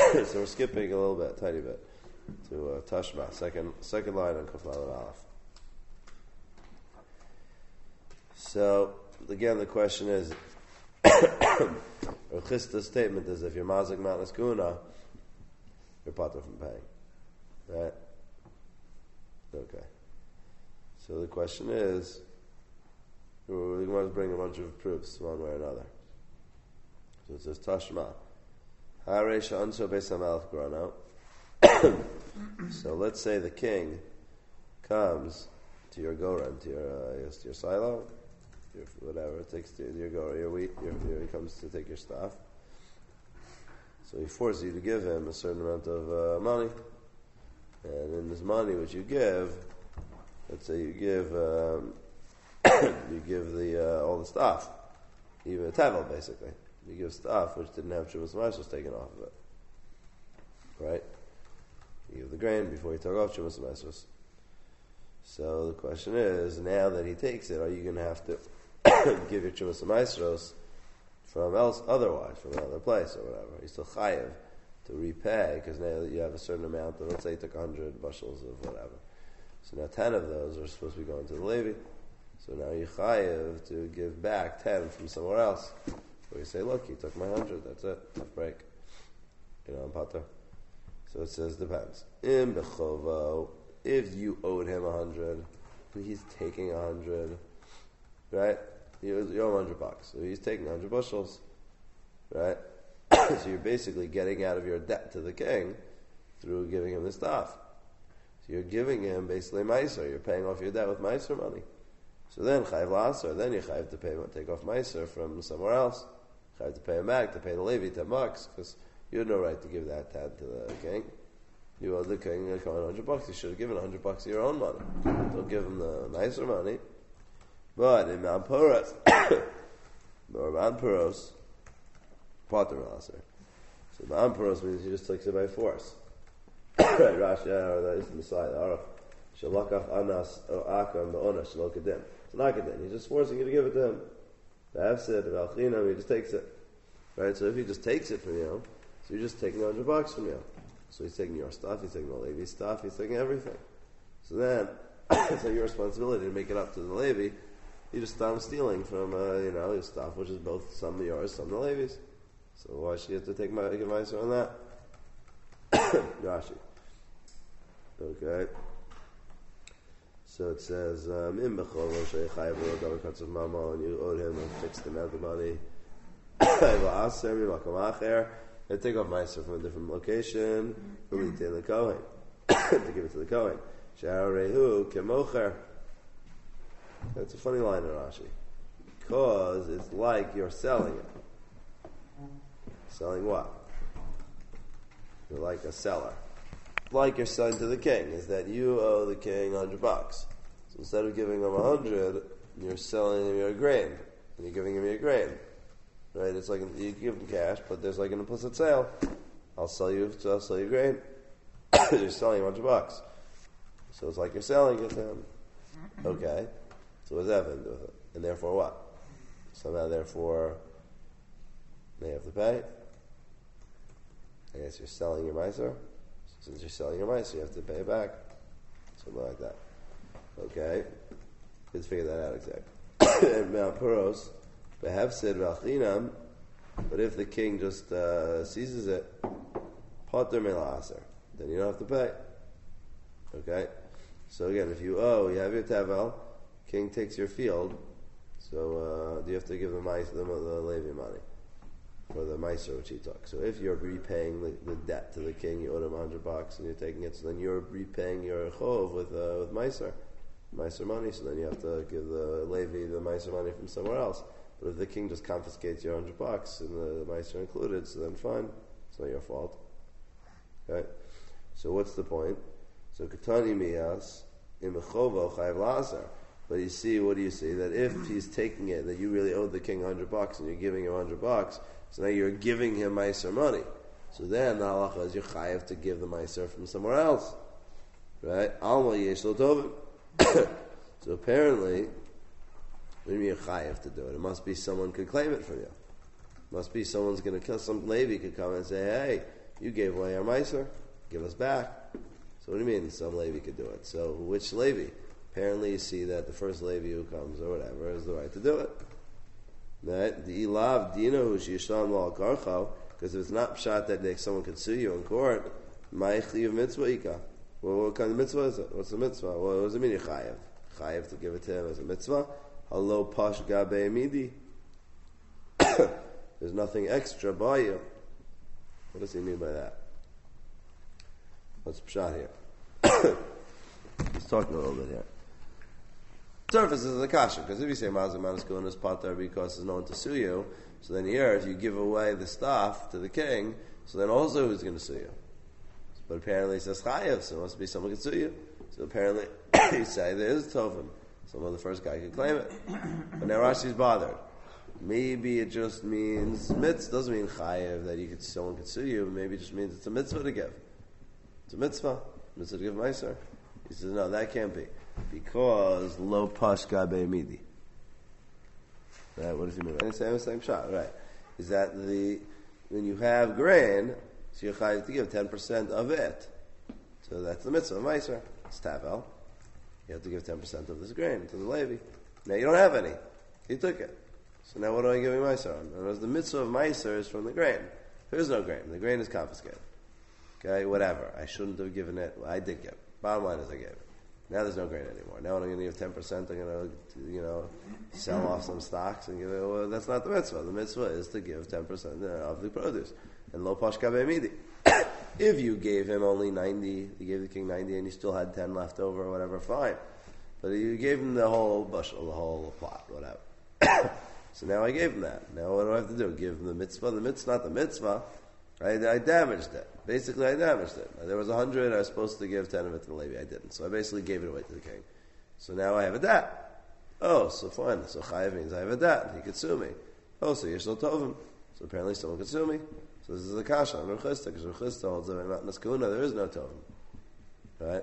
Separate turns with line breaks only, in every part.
So we're skipping a little bit, tiny bit, to Tashma, second line on Kaf Lamed Aleph. So again, the question is, Rav Chisda's statement is, if you're mazik matnas kuna, you're patur from paying, right? Okay. So the question is, we want to bring a bunch of proofs one way or another. So it says Tashma. So let's say the king comes to your goren, to your silo, your whatever, takes to your goren, your wheat, he comes to take your stuff. So he forces you to give him a certain amount of money, and in this money which you give, let's say you give all the stuff, even a tevel basically. You give stuff which didn't have Shumas Maasros taken off of it. Right? You give the grain before you took off Shumas Maasros. So the question is, now that he takes it, are you going to have to give your Shumas Maasros from otherwise, from another place or whatever? You're still chayiv to repay, because now that you have a certain amount of, let's say you took 100 bushels of whatever. So now 10 of those are supposed to be going to the Levi. So now you're chayiv to give back 10 from somewhere else. Where you say, look, he took my 100, that's it, tough break. On pater. So it says, depends. In bechovo, if you owed him 100, he's taking 100, right? You owe him $100, so he's taking 100 bushels, right? So you're basically getting out of your debt to the king through giving him the stuff. So you're giving him basically meiser. You're paying off your debt with meiser money. So then chayiv la'aser, then you chayiv to take off meiser from somewhere else. Chayiv to pay him back, to pay the Levi $10, because you had no right to give that 10 to the king. You owed the king $100. You should have given $100 of your own money. Don't give him the nicer money. But in Mount Puros, or Mount Puros, pater la'aser. So Mount Puros means he just takes it by force. Right, Rashi, or that is in the side, Aruch. Shalakaf anas o akam ba'ona shalokadim. It's not akadim. He's just forcing you to give it to him. The Hafsid, the Alchinam, he just takes it. Right? So if he just takes it from you, so you're just taking $100 from you. So he's taking your stuff, he's taking the Levi stuff, he's taking everything. So then, it's not your responsibility to make it up to the Levi. You just stop stealing from, your stuff, which is both some of yours, some of the Levi's. So why should you have to give Meiser on that? Rashi. Okay. So it says, "Im bechol roshay chayav v'rodar katzav mama," and you owed him and fixed him out the money. Va'aser mimakom acher, and take off meiser from a different location, u'litin the kohen, to give it to the kohen. Sha'arehu kemocher. That's a funny line in Rashi, because it's like you're selling it. Selling what? You're like a seller. Like you're selling to the king, is that you owe the king $100. So instead of giving him 100, you're selling him your grain, and you're giving him your grain, right? It's like you give him cash, but there's like an implicit sale. I'll sell you grain. You're selling him $100, so it's like you're selling it to him. Okay, so what's that going to do with it? And therefore what? Somehow, therefore, they have to pay. I guess you're selling your meiser. Since you're selling your mice, you have to pay it back. Something like that. Okay? Let's figure that out exactly. And Mount Puros, behefsid v'achinam, but if the king just seizes it, pater mela'aser, then you don't have to pay. Okay? So again, if you owe, you have your tevel, king takes your field, so do you have to give the Levi money for the meiser which he took? So if you're repaying the debt to the king, you owed him $100 and you're taking it, so then you're repaying your chov with meiser money. So then you have to give the Levi the meiser money from somewhere else. But if the king just confiscates your $100 and the meiser included, so then fine, it's not your fault. Okay. So what's the point? So katani miyas imechovo chayav la'aser. But you see, what do you see? That if he's taking it, that you really owed the king $100 and you're giving him $100, so now you're giving him meiser money. So then the halacha is you're chayav to give the meiser from somewhere else, right? Alma yesh lo tovim. So apparently, what do you mean you're chayav to do it? It must be someone could claim it from you. It must be someone's going to kill. Some Levi could come and say, "Hey, You gave away our Meiser, give us back. So what do you mean some Levi could do it? So which Levi? Apparently you see that the first Levi who comes or whatever has the right to do it. Right? The ilav dino who shishlam lo karcho, because if it's not pshat that someone could sue you in court, ma'ich mitzvah ika. Well, what kind of mitzvah is it? What's the mitzvah? Well, what does it mean chayev? Chayev to give it to him as a mitzvah. Halo pash gabe midi. There's nothing extra by you. What does he mean by that? What's pshat here? He's talking a little bit here. Surface is the kasha, because if you say mazim manisku is pater because there's no one to sue you, so then here if you give away the stuff to the king, so then also who's going to sue you? But apparently he says chayev, so it must be someone can sue you. So apparently you say there is tovim. Someone the first guy could claim it. But now Rashi's bothered. Maybe it just means mitzvah, doesn't mean chayev that someone could sue you, maybe it just means it's a mitzvah to give. It's a mitzvah to give meiser. He says, no, that can't be. Because lo pash gabe midi. Right, what does he mean? And it's the same shot, right? Is that when you have grain, so you're chayav to give 10% of it. So that's the mitzvah of meiser. It's tavel. You have to give 10% of this grain to the Levi. Now you don't have any. He took it. So now what do I give him meiser on? And the mitzvah of meiser is from the grain. There is no grain. The grain is confiscated. Okay, whatever. I shouldn't have given it. Well, I did give it. Bottom line is I gave it. Now there's no grain anymore. Now when I'm going to give 10%, I'm going to, sell off some stocks and give it. Well, that's not the mitzvah. The mitzvah is to give 10% of the produce. And lo pash gabe midi. If you gave him only 90, you gave the king 90 and he still had 10 left over or whatever, fine. But you gave him the whole bushel, the whole plot, whatever. So now I gave him that. Now what do I have to do? Give him the mitzvah? The mitzvah, not the mitzvah. I damaged it. Basically, I damaged it. There was 100, I was supposed to give 10 of it to the Levi. I didn't. So I basically gave it away to the king. So now I have a dat. Oh, so fine. So chayav means I have a dat. He could sue me. Oh, so yesh lo tovim. So apparently someone could sue me. So this is the kasha on Rav Chisda, because Rav Chisda holds that in Matnas Kahuna there is no tovim. Right?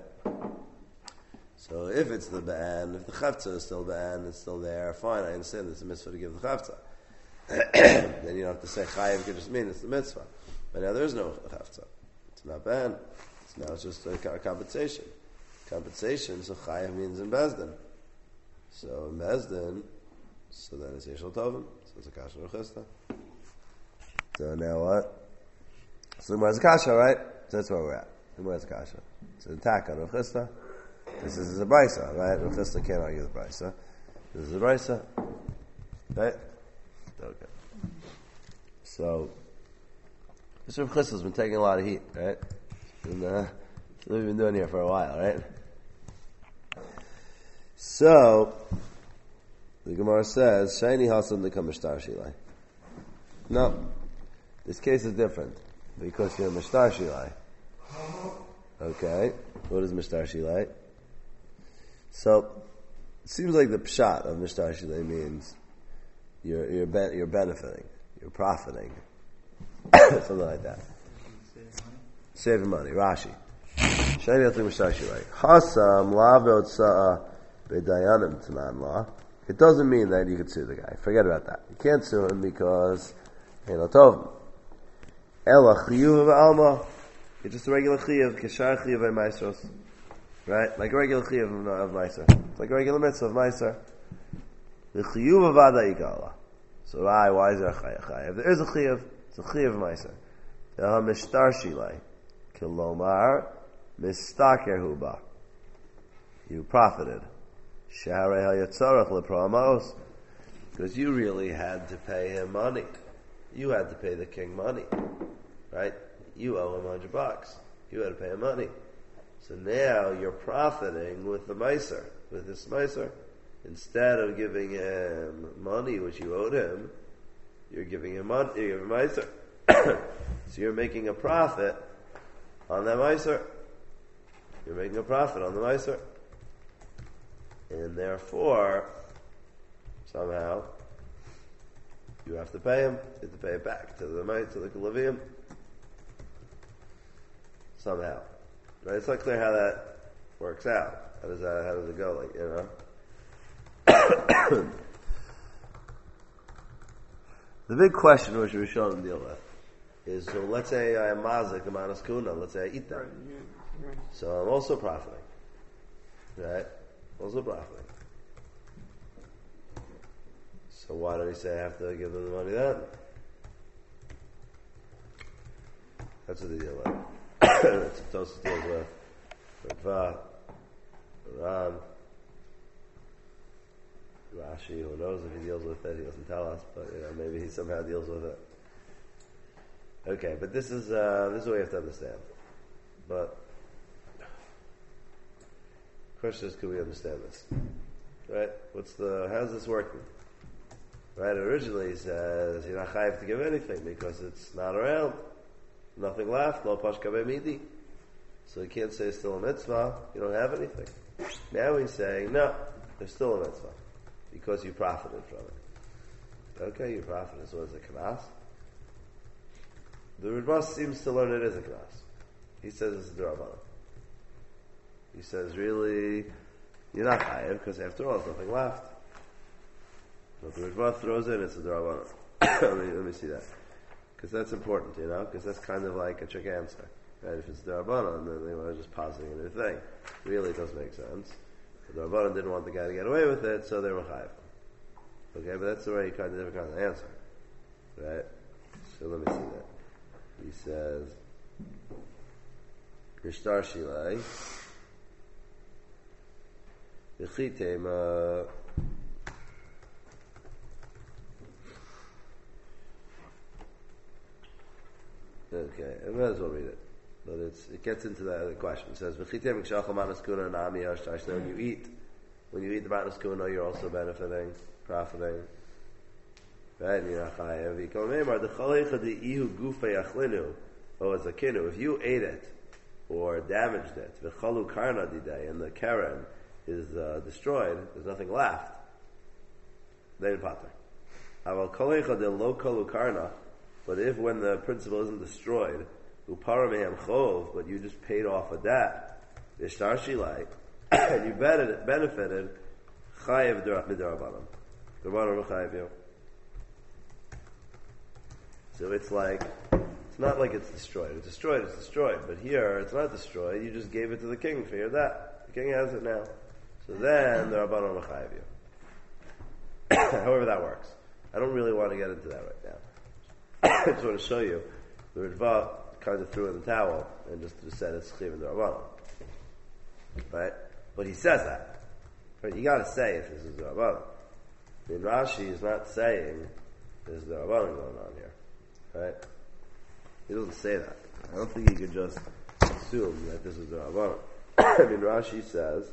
So if it's the ba'an, if the chavtza is still ba'an, it's still there, fine, I understand it's a mitzvah to give the chavtza. Then you don't have to say chayav, could just mean it's the mitzvah. But now there is no chavtza. It's not ba'an. It's just a compensation. Compensation, so chayav means in Bezdin. So in Bezdin, so then it's Yeshel Tovim. So it's a kasha Rav Chisda. So now what? So the Gemara's kasha, right? So that's where we're at. The Gemara's kasha. So the attack on Rav Chisda. This is a brisa, right? Rav Chisda can't argue the brisa. This is a brisa, right? Okay. So this Rav Chisda's been taking a lot of heat, right? And that's what we've been doing here for a while, right? So the Gemara says, "Shani Hasan the Kamishtar Shilai." No, this case is different because you're Mishtar Shilai. Okay, what is Mishtar Shilai? So it seems like the pshat of Mishtar Shilai means you're benefiting, you're profiting, something like that. Saving money. Rashi. Shani Hasan Mishtar Shilai. Hasam la ve'otza'a bedayanim tanan la. It doesn't mean that you could sue the guy. Forget about that. You can't sue him because Ela Tov. Ela chiyuv v'alma. It's just a regular chiyuv, kishar chiyuv v'maisros. Right? Like a regular chiyuv of meiser. It's like a regular mitzvah of meiser. The chiyuv avada igala. So why is there a chayav? If there is a chiyuv, it's a chiyuv of meiser. The mishtar shilai. Kilomar mistaker huba. You profited. Because you really had to pay him money. You had to pay the king money. Right? You owe him $100. You had to pay him money. So now you're profiting with the meiser, with this meiser. Instead of giving him money which you owed him, you're giving him money, you're giving him meiser. So you're making a profit on that meiser. You're making a profit on the meiser. And therefore, somehow, you have to pay him. You have to pay it back to the Levium. Somehow. Right? It's not clear how that works out. How does it go? Like, The big question which we should deal with is, so let's say I am mazik, manas kuna, let's say I eat them.
Right.
So I'm also profiting. Right? Also profiting. So why don't he say I have to give them the money then? That's what they deal with. That's what Tosfos deals with. Ritva, Ran, Rashi, who knows if he deals with it, he doesn't tell us, but maybe he somehow deals with it. Okay, but this is what we have to understand. But question is, can we understand this? Right? How's this working? Right? Originally he says you're not chayiv to give anything because it's not around. Nothing left, no pashka be'midi. So you can't say it's still a mitzvah, you don't have anything. Now he's saying, no, there's still a mitzvah. Because you profited from it. Okay, you profited, so is it knas? The Ritva seems to learn it is a knas. He says it's a d'Rabbanan. He says, really, you're not chayiv, because after all, there's nothing left. But the Ritva throws in, it's a d'Rabbanan. let me see that. Because that's important, because that's kind of like a trick answer. Right? If it's d'Rabbanan, then they were just positing a new thing. Really, it does make sense. The Rabbanan didn't want the guy to get away with it, so they were chayiv. Okay, but that's already kind of different kind of answer. Right? So let me see that. He says, Mishtar Shilai, V'chitema, okay, I might as well read it. But it gets into the question. It says, when you eat the matnas kuna, you're also benefiting, profiting. Right? If you ate it, or damaged it, and the karen is destroyed, there's nothing left, then pater. But if when the principle isn't destroyed, but you just paid off a debt, and you benefited, chayiv d'Rabbanan. D'Rabbanan chayiv you. So it's not like it's destroyed. It's destroyed. But here, it's not destroyed. You just gave it to the king for your debt. The king has it now. So then, the Rabbanan chayiv you. However that works. I don't really want to get into that right now. I just want to show you the Ritva kind of threw in the towel and just said it's Chiv and D'Rabbanan. Right? But he says that. Right? You gotta say if this is D'Rabbanan. I mean, Rashi is not saying there's D'Rabbanan going on here. Right? He doesn't say that. I don't think he could just assume that this is D'Rabbanan. I mean, Rashi says,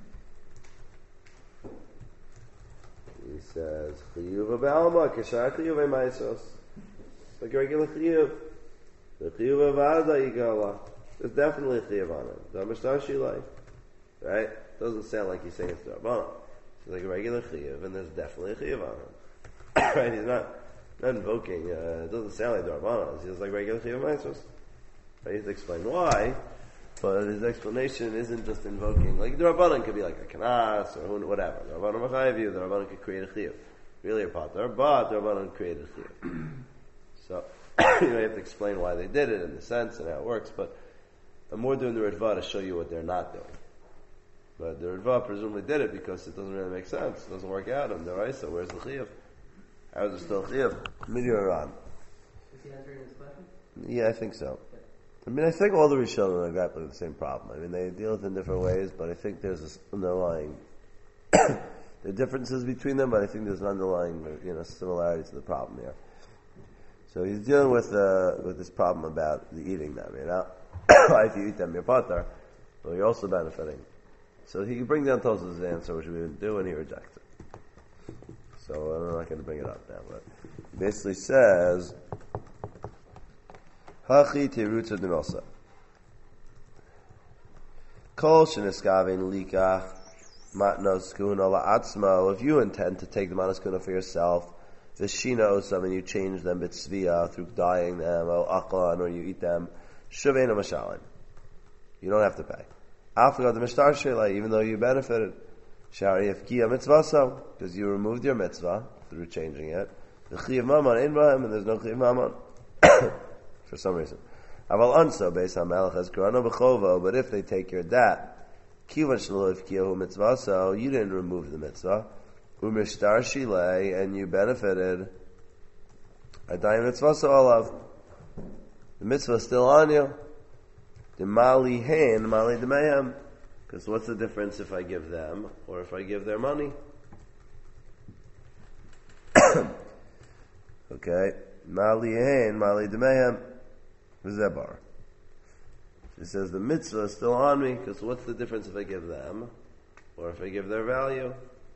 Chiyuv b'alma, k'shar chiyuv ma'asos. Like a regular chiyuv. The chiyuv avada yigala. There's definitely a chiyuv on it. The Mishtar Shilai. Right? Doesn't sound like he's saying it's D'Rabbanan. It's like a regular chiyuv, and there's definitely a chiyuv on it. Right? He's not invoking, it doesn't sound like D'Rabbanan. It's just like regular chiyuv ma'asos. Right? He has to explain why, but his explanation isn't just invoking, like D'Rabbanan could be like a kanas, or whatever. D'Rabbanan machayev you, D'Rabbanan could create a chiyuv. Really a pater, but D'Rabbanan created a chiyuv. So, you have to explain why they did it in the sense and how it works, but I'm more doing the Ritva to show you what they're not doing. But the Ritva presumably did it because it doesn't really make sense. It doesn't work out on the right, so where's the chiyuv? How is it still chiyuv? Midian Iran.
Is he answering this question?
Yeah, I think so. I mean, I think all the Rishonim are grappling with the same problem. I mean, they deal with it in different ways, but I think there's this underlying there are differences between them, but I think there's an underlying, similarity to the problem here. So he's dealing with this problem about the eating them. If you eat them, you're pater, but you're also benefiting. So he brings down Tosfos' answer, which we didn't do, and he rejects it. So I'm not going to bring it up now, but he basically says, Hachi terutza d'nosa. Kol sheniskavein likach matnos kuna la'atzma. If you intend to take the matnos kuna for yourself, the shina osam, and you change them b'tzviya through dyeing them, or aklan, or you eat them, shuvein mashalim. You don't have to pay. After the mishtar shela, even though you benefited, shari yefkiya mitzvah, because you removed your mitzvah through changing it. The chiyav maman in b'hem, and there's no chiyav maman. for some reason. Aval anso based on malachas krano b'chovo, but if they take your dat, kivan shelo ifkiyahu mitzvah, so you didn't remove the mitzvah, umishtar shilei, and you benefited. Adayim mitzvah so olav. The mitzvah is still on you. The mali hein, mali demehem. Because what's the difference if I give them or if I give their money? Okay. Mali hein, mali demehem. Zebar. It says the mitzvah is still on me, because what's the difference if I give them or if I give their value?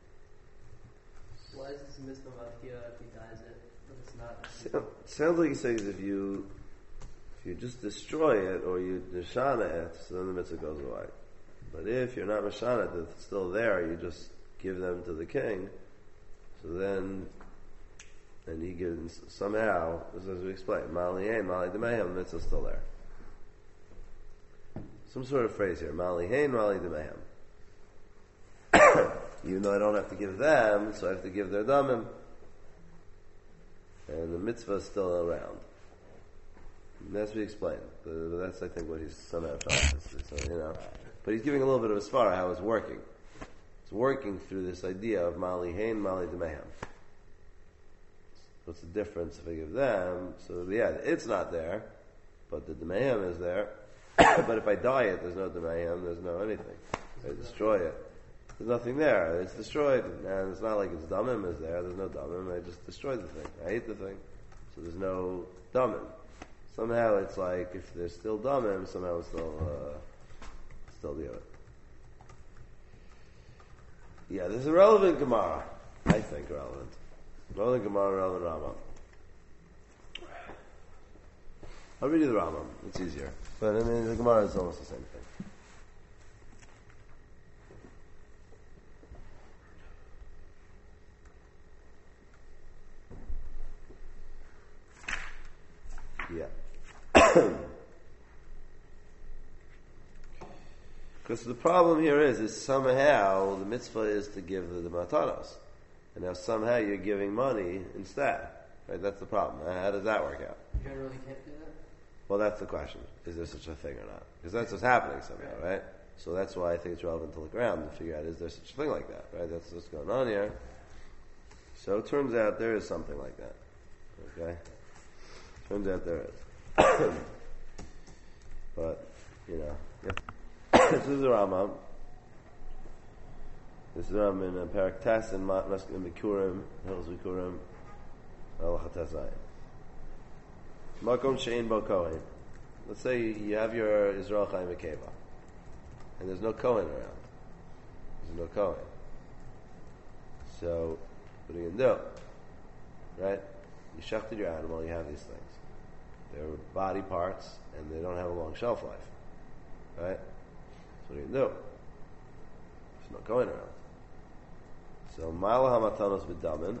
Why is this mitzvah mafia if he dies it, but it's not?
Sounds like he says if you just destroy it or you nishana it, so then the mitzvah goes away. But if you're not nishana it, it's still there, you just give them to the king, so then and he gives somehow, as we explained, Mali Hain, Mali Demehem, the mitzvah is still there. Some sort of phrase here, Mali Hain, Mali Demehem. Even though I don't have to give them, so I have to give their damim. And the mitzvah is still around. And that's what we explained. But that's, I think, what he's somehow trying to say. So, But he's giving a little bit of a svara how it's working. It's working through this idea of Mali Hain, Mali Demehem. What's the difference if I give them? So yeah, it's not there, but the Demehem is there. But if I dye it, there's no Demehem, there's no anything. I destroy it. There's nothing there. It's destroyed. And it's not like it's Damim is there. There's no Damim. I just destroyed the thing. I ate the thing. So there's no Damim. Somehow it's like, if there's still Damim, somehow it's still do it. Yeah, this is a relevant Gemara. I think relevant. Relevant Gemara, relevant Rambam. I'll read you the Rambam. It's easier. But I mean, the Gemara is almost the same thing. Yeah. Because the problem here is somehow the mitzvah is to give the matanos. And now somehow you're giving money instead. Right? That's the problem. How does that work out?
You generally can't do that?
Well, that's the question. Is there such a thing or not? Because that's what's happening somehow, right? So that's why I think it's relevant to look around and figure out, is there such a thing like that? Right? That's what's going on here. So it turns out there is something like that. Okay? Turns out there is. But, yep. This is the Rambam. This is the Rambam in Parak Tes and Maskim Bikurim, Hills Bikurim, Halacha Tesayim. Makom Shein Bo Kohen. Let's say you have your Israel Chaim Akeva, and there's no Kohen around. There's no Kohen. So, what are you going to do? Right? You shechted your animal, you have these things. They're body parts, and they don't have a long shelf life. Right? So what are you going to do? There's no Kohen around. So, Ma'ala HaMatanos B'damin,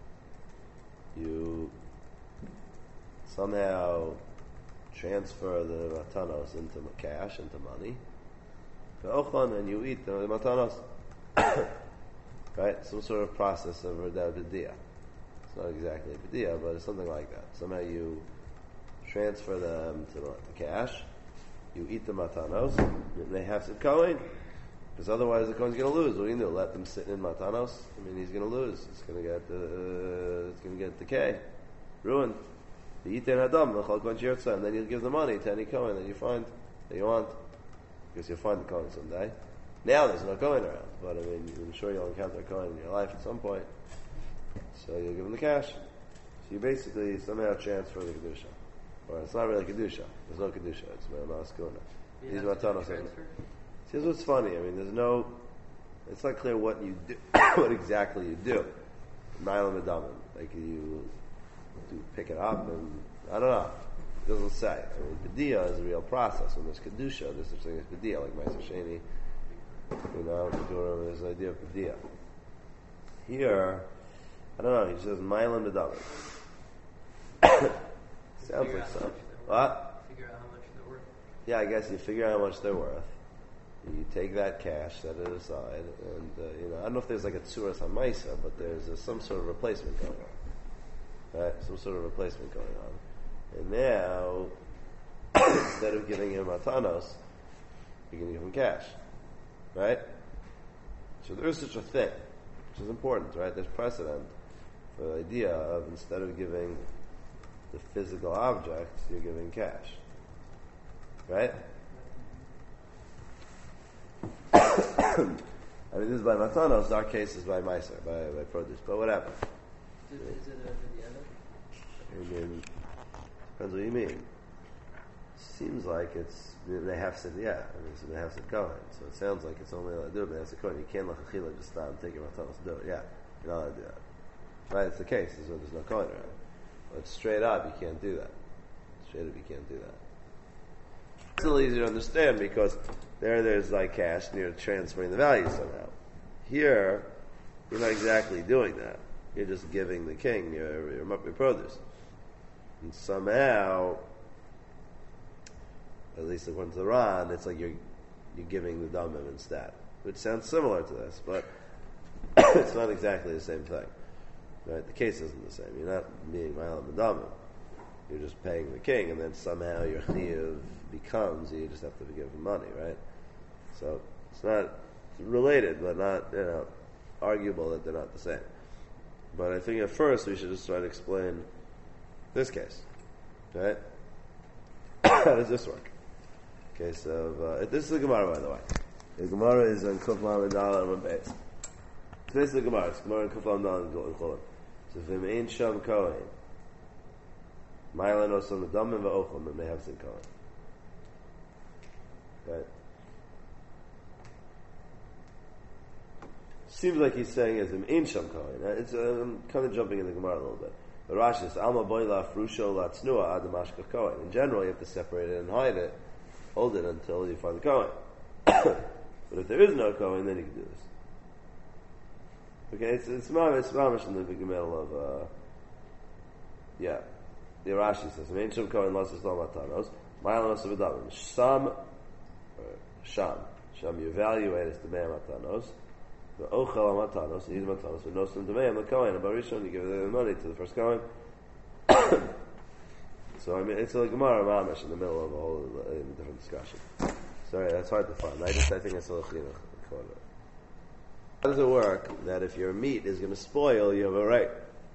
you somehow transfer the matanos into cash, into money, and you eat the matanos. Right? Some sort of process of b'diyah. It's not exactly a b'diyah, but it's something like that. Somehow you transfer them to the cash, you eat the matanos, and they have some kohen, because otherwise the kohen's going to lose. What are you going to do? Let them sit in matanos? I mean, he's going to lose. It's going to get decay, ruined. You eat their adam, and then you give the money to any kohen that you find that you want, because you'll find the kohen someday. Now there's no kohen around, but I mean, I'm sure you'll encounter a kohen in your life at some point. So you'll give him the cash. So you basically somehow transfer the kedusha, or it's not really kedusha. There's no kedusha. It's me'amas kuna. These matanos. Here's what's funny. I mean, it's not clear what you do, what exactly you do. Nailam adamim, like you do pick it up, and I don't know. It doesn't say. I mean, B'diyah is a real process. When there's Kedusha, there's such thing as B'diyah, like Ma'aser Sheni, there's an idea of B'diyah. Here, I don't know, he says, Mailam B'damim. Sounds like something. What?
Figure out how much they're worth.
Yeah, I guess you figure out how much they're worth. You take that cash, set it aside, and, I don't know if there's like a Tzuras HaMaisa, but there's some sort of replacement going on. Right? Some sort of replacement going on. And now, instead of giving him matanos, you're going to give him cash, right? So there is such a thing, which is important, right? There's precedent for the idea of instead of giving the physical objects, you're giving cash, right? I mean, this is by matanos. Our case is by meiser, by produce. But whatever.
Is it over the other?
I mean, depends what you mean. Seems like it's they have said yeah. I mean, so they have said kohen. So it sounds like it's only allowed to do it. But they have said kohen. You can't lachachila just stop and take your matanos to do it. Yeah, you're not allowed to do that. Right? It's the case. There's no kohen around. But straight up, you can't do that. Straight up, you can't do that. It's a little easier to understand because there's like cash and you're transferring the value somehow. Here, you're not exactly doing that. You're just giving the king your produce. And somehow, at least according to the Ran, it's like you're giving the damim instead. Which sounds similar to this, but it's not exactly the same thing. Right? The case isn't the same. You're not being ma'alam and damim. You're just paying the king, and then somehow your chiyuv becomes you just have to give him money, right? So it's not related, but not arguable that they're not the same. But I think at first we should just try to explain this case, right? How does this work? Case of this is the Gemara, by the way. The Gemara is on Kuf Lamed Daled and Beis. This is the Gemara. It's Gemara on Kuf Lamed Daled and Cholim. So if him ain't sham kohen, Ma'ila no some damim va'ochlim, and they have sin kohen. Right? Seems like he's saying as him ain't sham kohen. It's I'm kind of jumping in the Gemara a little bit. But Rashi says Alma boila frusho latznua ad mashka kohen. In general, you have to separate it and hide it, hold it until you find the kohen. But if there is no kohen, then you can do this. Okay, it's mamish in the big middle of The Rashi says, "Mein shum kohen losses lo matanos, ma'alam osav adamim." Sham you evaluate as the man matanos. The ochel matanos, these matanos, but no some demand the kohen. And barishon you give the money to the first kohen. So I mean, it's like Gemara mamish in the middle of a whole different discussion. Sorry, that's hard to find. I think it's a little chinuch. How does it work that if your meat is going to spoil, you have a right?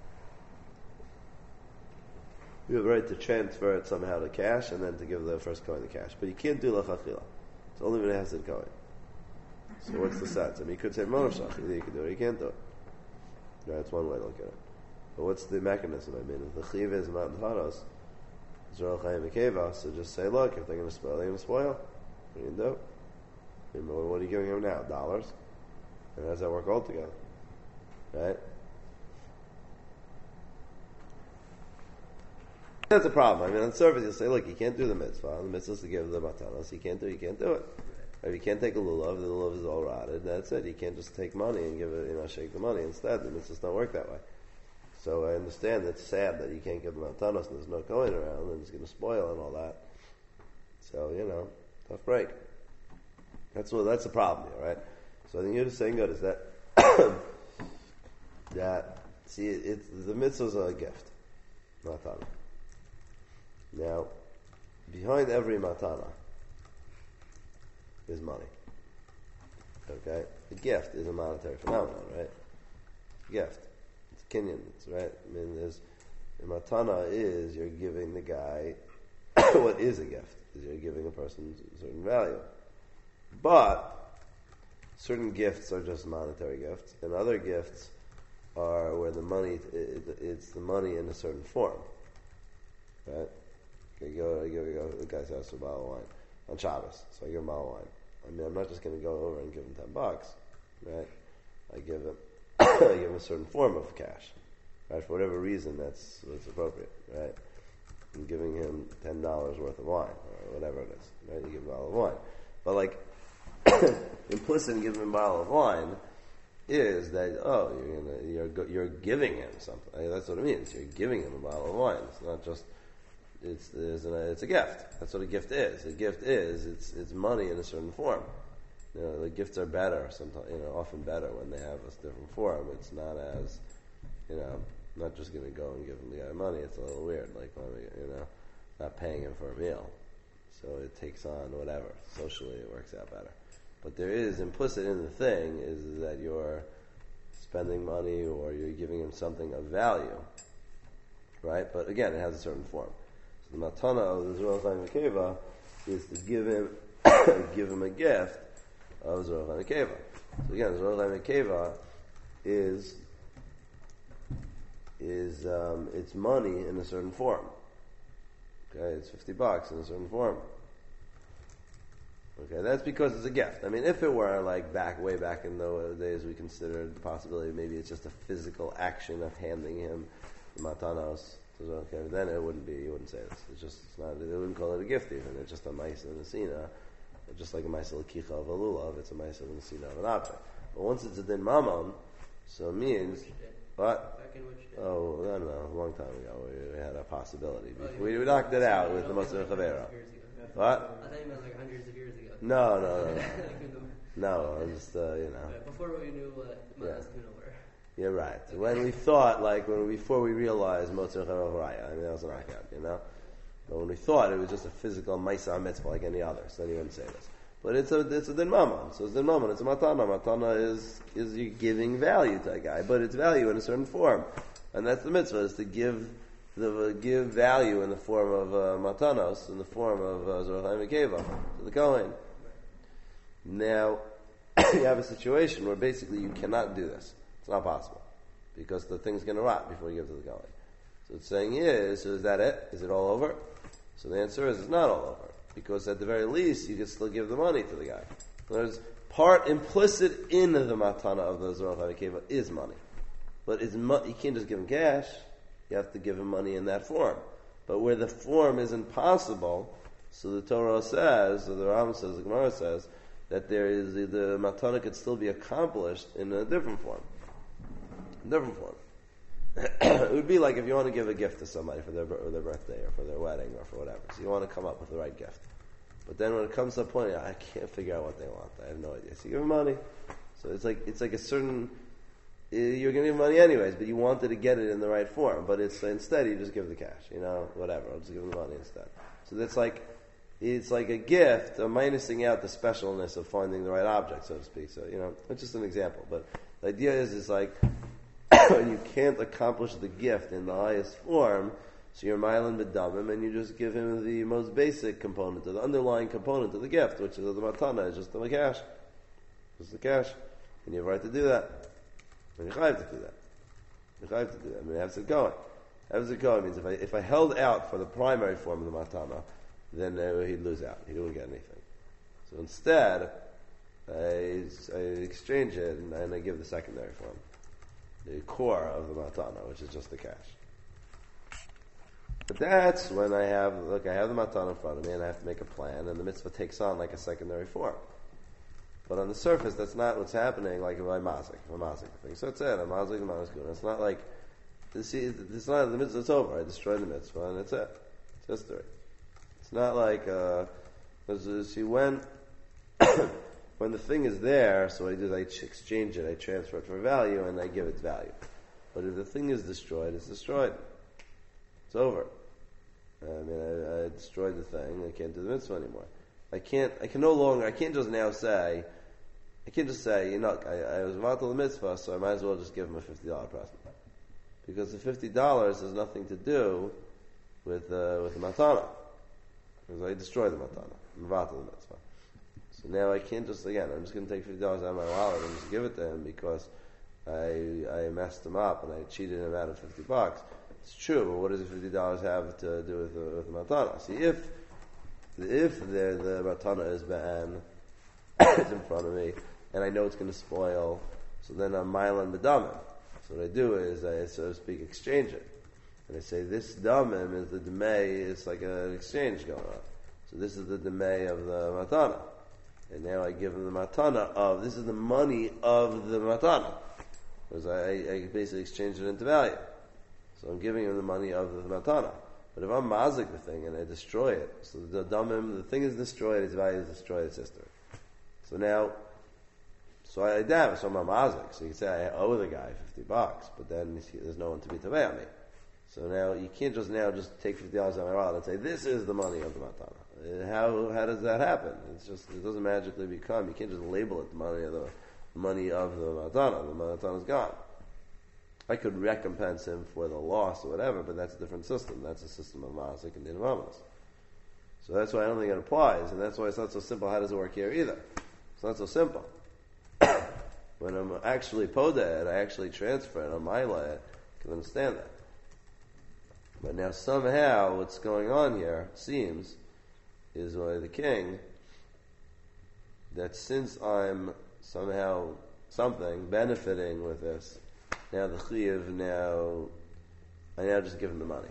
You have a right to transfer it somehow to cash and then to give the first kohen the cash. But you can't do lachachila. It's only when it has the kohen. So what's the sense? I mean, you could say monoshach. Either you can do it or you can't do it. No, that's one way to look at it. But what's the mechanism? I mean, if the chiv is mountain haros, Zerol Chaim Mekeva, so just say, look, if they're going to spoil, they're going to spoil. What are you going to do? I mean, what are you giving them now? $? And how does that work all together? Right? That's a problem. I mean, on the surface, you'll say, look, you can't do the mitzvah. The mitzvah is to give the matanos. You can't do it. If you can't take a lulav, the lulav is all rotted. That's it. You can't just take money and give it, shake the money instead. The mitzvahs don't work that way. So I understand it's sad that you can't give the matanos and there's no going around and it's going to spoil and all that. So, tough break. That's the problem here, right? So I think you're just saying good is that the mitzvahs are a gift, matana. Now, behind every matana is money. Okay? The gift is a monetary phenomenon, right? Gift. It's kinyan, right? I mean, the matana is you're giving the guy what is a gift? Is you're giving a person a certain value. But certain gifts are just monetary gifts, and other gifts are where the money it's the money in a certain form. Right? I go to the guy's house for a bottle of wine on Shabbos, so I give him a bottle of wine. I mean, I'm not just going to go over and give him $10, right? I give him a certain form of cash, right? For whatever reason, that's appropriate, right? I'm giving him $10 worth of wine or whatever it is, right? You give him a bottle of wine, but like implicit in giving him a bottle of wine is that you're giving him something. That's what it means. You're giving him a bottle of wine. It's not just it's a gift. That's what a gift is. A gift is it's money in a certain form. The gifts are better sometimes. Often better when they have a different form. It's not as not just going to go and give him the guy money. It's a little weird. Like not paying him for a meal. So it takes on whatever. Socially it works out better. But there is implicit in the thing is that you're spending money or you're giving him something of value. Right? But again, it has a certain form. So the matana of the Zerah Chaim Akeva is to give him a gift of Zerah Chaim Akeva. So again, Zerah Chaim Akeva is it's money in a certain form. Okay, it's $50 in a certain form. Okay, that's because it's a gift. I mean, if it were like way back in the days, we considered the possibility maybe it's just a physical action of handing him the matanos. Okay, then it wouldn't be. You wouldn't say this. It's not. They wouldn't call it a gift even. It's just a ma'isa and a sina, just like a ma'isa l'kicha of a lulav. It's a ma'isa and a sina of an object. But once it's a din mamon, so it means what?
Back in which day?
Oh, I don't know. A long time ago, we had a possibility. We knocked it out with the Motzei Chavera. What?
I thought you meant like hundreds of years ago.
No. I'm just
Before we knew what Manas Tuna were.
Yeah, right. Okay. When we thought, before we realized Motzei Chavera, I mean that was a knockout, But when we thought it was just a physical ma'isa mitzvah like any other, so then you wouldn't say this. But it's a din mamon. So it's din mamon. It's a matana. Matana is you giving value to a guy, but it's value in a certain form, and that's the mitzvah is to give value in the form of matanos, in the form of Zerah Chaim Akeva to the Kohen. Now you have a situation where basically you cannot do this. It's not possible because the thing's going to rot before you give it to the Kohen. So it's saying so is that it? Is it all over? So the answer is it's not all over. Because at the very least, you can still give the money to the guy. There's part implicit in the matana of the Zerah Chaim Akeva is money. But you can't just give him cash. You have to give him money in that form. But where the form isn't possible, so the Torah says, or the Rambam says, the Gemara says, that the matana could still be accomplished in a different form. It would be like if you want to give a gift to somebody for their birthday or for their wedding or for whatever. So you want to come up with the right gift. But then when it comes to a point, I can't figure out what they want. I have no idea. So you give them money. So it's like a certain, you're going to give money anyways, but you wanted to get it in the right form. But instead you just give the cash, whatever. I'll just give them the money instead. So it's like a gift of minusing out the specialness of finding the right object, so to speak. So, it's just an example. But the idea is like, when you can't accomplish the gift in the highest form, so you're milan b'damim, and you just give him the most basic component, or the underlying component of the gift, which is the matana, is just the cash. Just the cash. And you have a right to do that. And you have to do that. I mean, how's it going? Means if I held out for the primary form of the matana, then he'd lose out. He wouldn't get anything. So instead, I exchange it, and I give the secondary form. The core of the matana, which is just the cash. But that's when I have the matana in front of me and I have to make a plan, and the mitzvah takes on like a secondary form. But on the surface, that's not what's happening like if I mazik thing. So it's it, I'm mazik the manas. It's not like, it's not the mitzvah, it's over. I destroy the mitzvah and that's it. It's history. It's not like, when the thing is there, so what I do is I exchange it, I transfer it for value, and I give its value. But if the thing is destroyed, it's destroyed. It's over. I mean, I destroyed the thing, I can't do the mitzvah anymore. I can't just say, I was about to the mitzvah, so I might as well just give him a $50 present. Because the $50 has nothing to do with the matana. Because I destroyed the matana. I'm about to the mitzvah. So now I can't I'm just going to take $50 out of my wallet and just give it to him because I messed him up and I cheated him out of $50. It's true, but what does the $50 have to do with the matana? See, if the matana is banned, it's in front of me, and I know it's going to spoil, so then I'm milan b'damim. So what I do is I, so to speak, exchange it. And I say, this damim is the demei, it's like an exchange going on. So this is the demei of the matana. And now I give him the matana this is the money of the matana. Because I basically exchange it into value. So I'm giving him the money of the matana. But if I'm mazik the thing and I destroy it, so the thing is destroyed, its value is destroyed, its history. So now, so I'm mazik. So you can say I owe the guy $50, but then there's no one to be tavei on me. So now you can't just take $50 out of my wallet and say this is the money of the matana. How does that happen? It doesn't magically become. You can't just label it the money of the matana. The matana is gone. I could recompense him for the loss or whatever, but that's a different system. That's a system of Maasik and Din Mamas. So that's why I don't think it applies, and that's why it's not so simple. How does it work here either? It's not so simple. When I'm actually poded, I actually transfer it on my lay, I can understand that. But now somehow what's going on here seems is why the king, that since I'm somehow something benefiting with this, now the Chiyav I now just give him the money.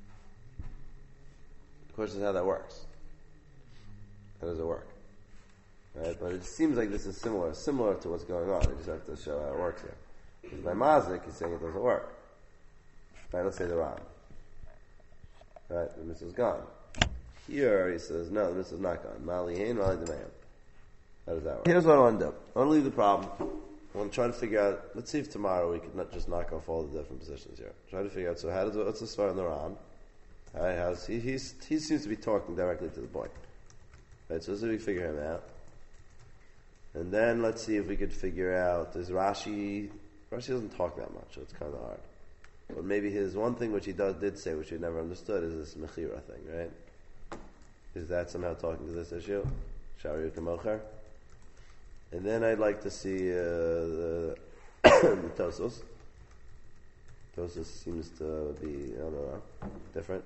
The question is how that works. How does it work? Right? But it seems like this is similar to what's going on. I just have to show how it works here. Because by Mazik, he's saying it doesn't work. Right, let's say the Ram. Right, the mitzvah is gone. Here he says, no, the mitzvah is not gone. Mali hein, mali demayim. How does that work? Here's what I want to do. I want to leave the problem. I want to try to figure out, let's see if tomorrow we can not just knock off all the different positions here. Try to figure out, so what's the svar in the Ram? He seems to be talking directly to the point. Right, so let's see if we figure him out. And then let's see if we could figure out, does Rashi doesn't talk that much, so it's kind of hard. But maybe his one thing which he did say, which we never understood, is this Mechira thing, right? Is that somehow talking to this issue? Shari Kamocher? And then I'd like to see the Tosos. Tosos seems to be, I don't know, different.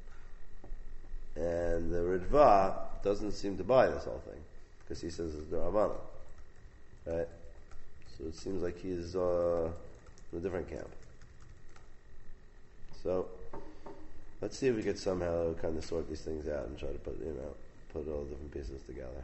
And the Ritva doesn't seem to buy this whole thing, because he says it's the Ravana. Right? So it seems like he's in a different camp. So let's see if we could somehow kind of sort these things out and try to put all the different pieces together.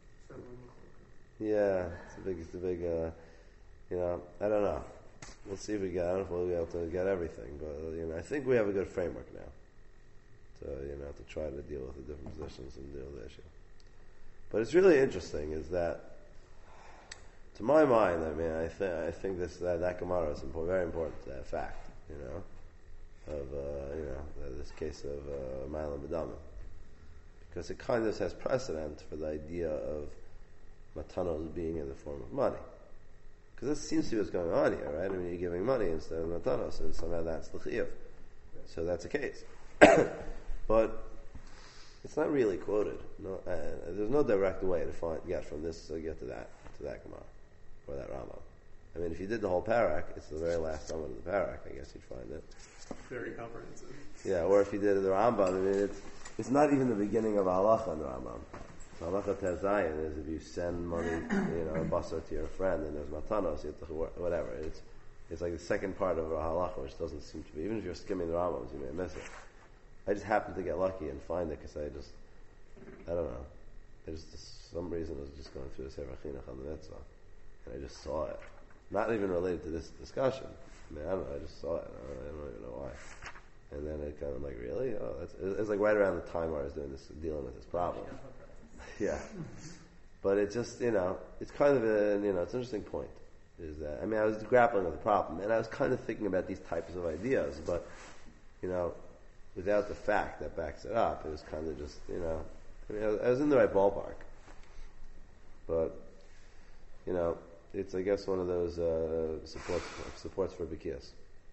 Yeah, it's a big, I don't know. We'll see if I don't know if we'll be able to get everything, but I think we have a good framework now to try to deal with the different positions and deal with the issue. But it's really interesting is that, to my mind, I think that Gemara is very important, that fact, of this case of Ma'alim B'damim, because it kind of has precedent for the idea of matanos being in the form of money, because this seems to be what's going on here, right? I mean, you're giving money instead of matanos, and somehow that's the chiyuv, so that's the case. But it's not really quoted. No, there's no direct way to get from this to get to that Gemara or that Rambam. I mean, if you did the whole parak, it's the very last summit of the parak. I guess you'd find it
very comprehensive.
Yeah, or if you did the Rambam, I mean, it's not even the beginning of halacha in the Rambam. Halacha Tezayin is if you send money, a basar to your friend, and there's matanos, you have to, whatever. It's like the second part of a halacha, which doesn't seem to be. Even if you're skimming the Rambams, you may miss it. I just happened to get lucky and find it because I don't know. For some reason I was just going through the Sefer Chinuch on the mitzvah, and I just saw it. Not even related to this discussion. I mean, I don't know, I just saw it. I don't even know why. And then it kind of like, really? Oh, it's like right around the time where I was dealing with this problem. Yeah. But it just, it's kind of it's an interesting point. Is that, I was grappling with the problem, and I was kind of thinking about these types of ideas, but, without the fact that backs it up, it was kind of just, I was in the right ballpark. But, it's, I guess, one of those supports for Bikiyas.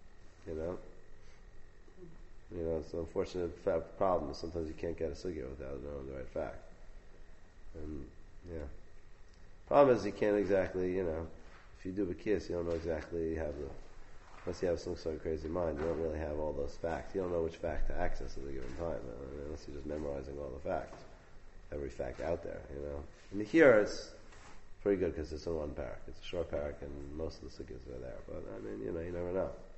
It's an unfortunate problem. Sometimes you can't get a sugya without knowing the right fact. And, problem is you can't exactly, if you do Bikiyas, you don't know exactly unless you have some sort of crazy mind, you don't really have all those facts. You don't know which fact to access at a given time, unless you're just memorizing all the facts. Every fact out there, And here it's pretty good because it's in one parak. It's a short parak and most of the sugyas are there. But, you never know.